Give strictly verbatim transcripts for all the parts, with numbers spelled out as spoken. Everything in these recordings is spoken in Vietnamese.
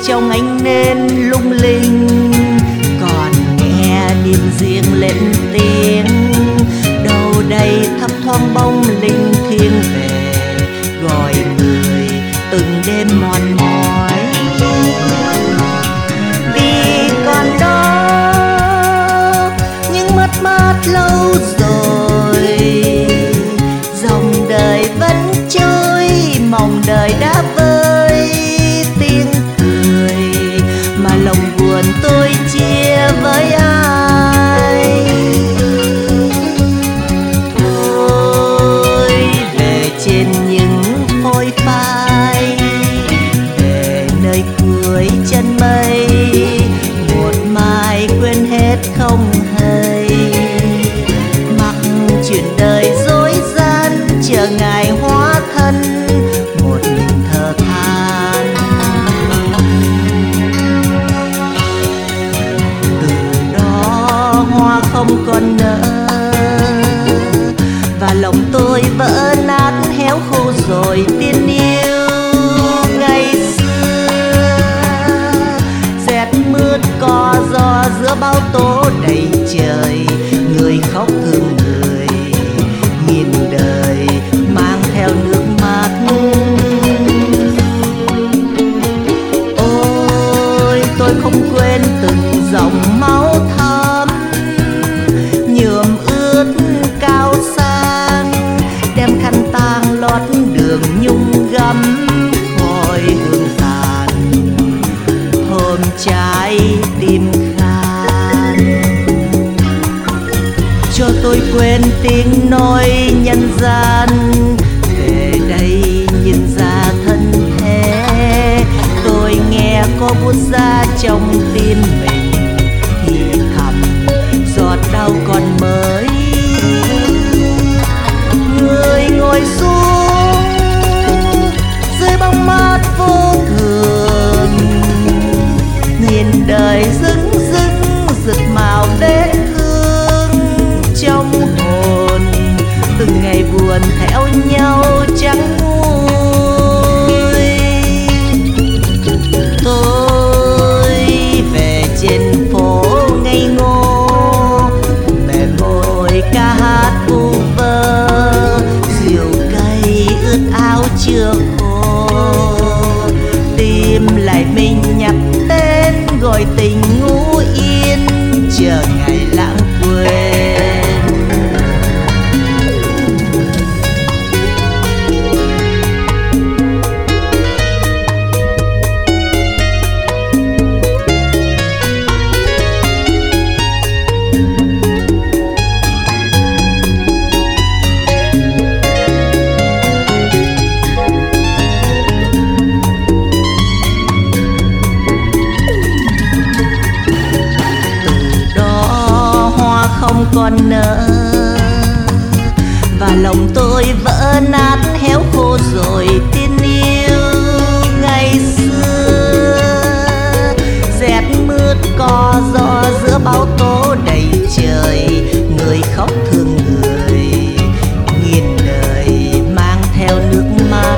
trong ánh nến lung linh, còn nghe niềm riêng lên tiếng. Đâu đây thấp thoáng bóng linh thiêng về, gọi người từng đêm mòn mỏi. Vì còn đó những mất mát lâu rồi, dòng đời vẫn trôi, mong đời đã vơi tiếng cười, mà lòng buồn tôi chia với ai. Thôi về trên những phôi phai, về nơi cuối chân mây, một mai quên hết không hay. Mặc chuyện đời dối gian, chờ ngày hóa thân một mình thở than. Từ đó hoa không còn nở, và lòng tôi vỡ nát héo khô rồi tiên yêu ngày xưa. Rét mướt co gió giữa bão tố đầy trời, người khóc thương người, nhìn đời mang theo nước mắt. Ôi tôi không quên từng dòng máu thắm, nhuộm ướt cao sang, đem khăn tang lót đường nhung gấm khói hương tàn. Hôm trái tim khan, cho tôi quên tiếng nói nhân gian. Về đây nhìn ra thân thế, tôi nghe có buốt ra trong tim mình, thì thầm giọt đau còn mới. Người ngồi xuống dưới bóng mát vô thường, nhìn đời dưng dưng rực màu vết thương trong hồn. Từng ngày buồn theo nhau chẳng nguôi. Tôi về trên phố ngây ngô, mẹ ngồi ca hát vu vơ, rượu cay ướt áo chưa khô. Tim lại mình nhặt tên, gọi tình ngủ yên, chờ ngày lãng quên. Không còn nỡ, và lòng tôi vỡ nát héo khô rồi tin yêu ngày xưa. Rét mướt co gió giữa bão tố đầy trời, người khóc thương người, nhìn đời mang theo nước mắt.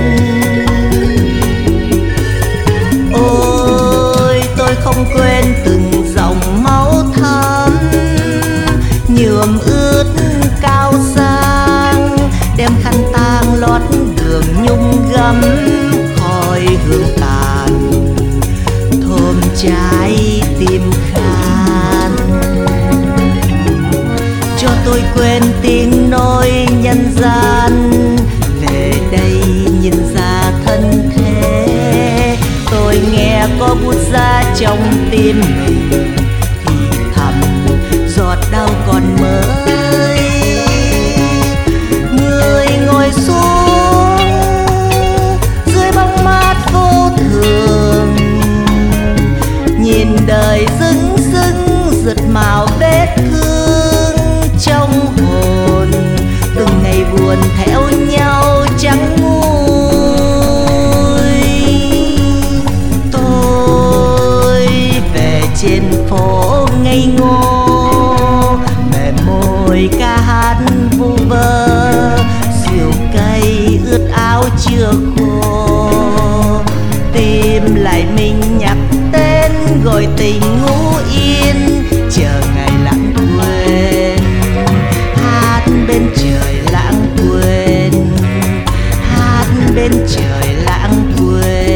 Ôi tôi không quên từng dòng máu thắm, nhuộm ướt cao sang, đem khăn tang lót đường nhung gấm khói hương tàn. Thơm trái tim khan, cho tôi quên tiếng nói nhân gian. Về đây nhìn ra thân thế, tôi nghe có bút ra trong tim mình, thì thầm giọt đau còn mới. Người ngồi xuống dưới bóng mát vô thường, nhìn đời dưng dưng rực màu vết thương trong hồn. Từng ngày buồn theo nhau chẳng nguôi. Tôi về trên phố ngây ngô, mẹ môi ca hát vu vơ, rượu cay ướt áo chưa khô. Tim lại mình bên trời lãng quên.